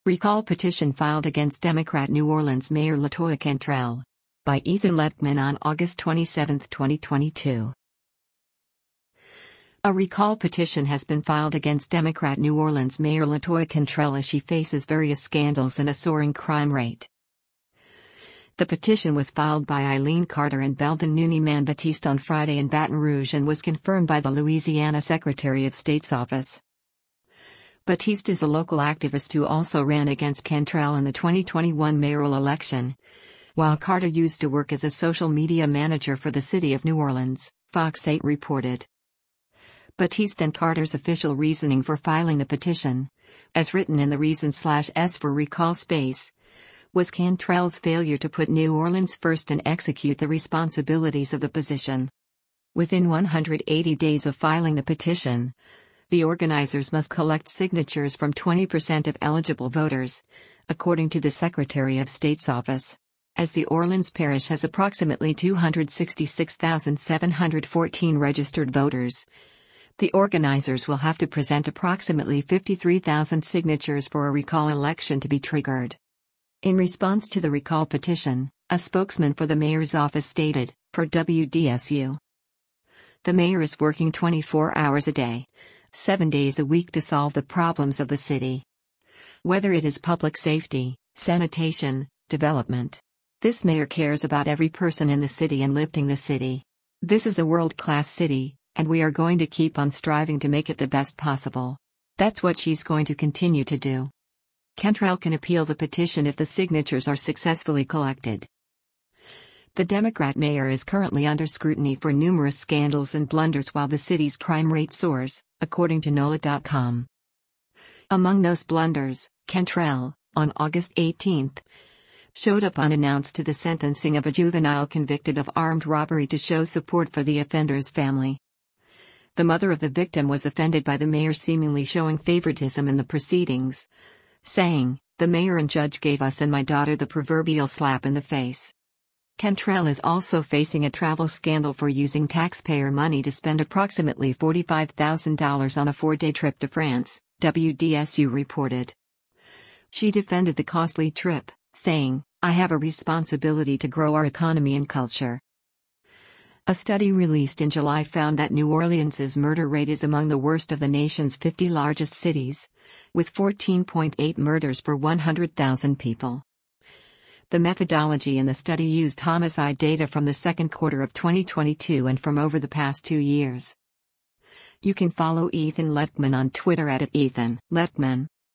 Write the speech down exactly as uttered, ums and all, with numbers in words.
Recall petition filed against Democrat New Orleans Mayor LaToya Cantrell. By Ethan Lettman on August twenty-seventh, twenty twenty-two. A recall petition has been filed against Democrat New Orleans Mayor LaToya Cantrell as she faces various scandals and a soaring crime rate. The petition was filed by Eileen Carter and Belton Noonan Batiste on Friday in Baton Rouge and was confirmed by the Louisiana Secretary of State's office. Batiste is a local activist who also ran against Cantrell in the twenty twenty-one mayoral election, while Carter used to work as a social media manager for the city of New Orleans, Fox eight reported. Batiste and Carter's official reasoning for filing the petition, as written in the reason slash S for recall space, was Cantrell's failure to put New Orleans first and execute the responsibilities of the position. Within one hundred eighty days of filing the petition, the organizers must collect signatures from twenty percent of eligible voters, according to the Secretary of State's office. As the Orleans Parish has approximately two hundred sixty-six thousand seven hundred fourteen registered voters, the organizers will have to present approximately fifty-three thousand signatures for a recall election to be triggered. In response to the recall petition, a spokesman for the mayor's office stated, for W D S U, "The mayor is working twenty-four hours a day, seven days a week to solve the problems of the city. Whether it is public safety, sanitation, development. This mayor cares about every person in the city and lifting the city. This is a world-class city, and we are going to keep on striving to make it the best possible. That's what she's going to continue to do." Cantrell can appeal the petition if the signatures are successfully collected. The Democrat mayor is currently under scrutiny for numerous scandals and blunders while the city's crime rate soars, according to NOLA dot com. Among those blunders, Cantrell, on August eighteenth, showed up unannounced to the sentencing of a juvenile convicted of armed robbery to show support for the offender's family. The mother of the victim was offended by the mayor seemingly showing favoritism in the proceedings, saying, "The mayor and judge gave us and my daughter the proverbial slap in the face." Cantrell is also facing a travel scandal for using taxpayer money to spend approximately forty-five thousand dollars on a four-day trip to France, W D S U reported. She defended the costly trip, saying, "I have a responsibility to grow our economy and culture." A study released in July found that New Orleans's murder rate is among the worst of the nation's fifty largest cities, with fourteen point eight murders per one hundred thousand people. The methodology in the study used homicide data from the second quarter of twenty twenty-two and from over the past two years. You can follow Ethan Lettman on Twitter at Ethan Lettman.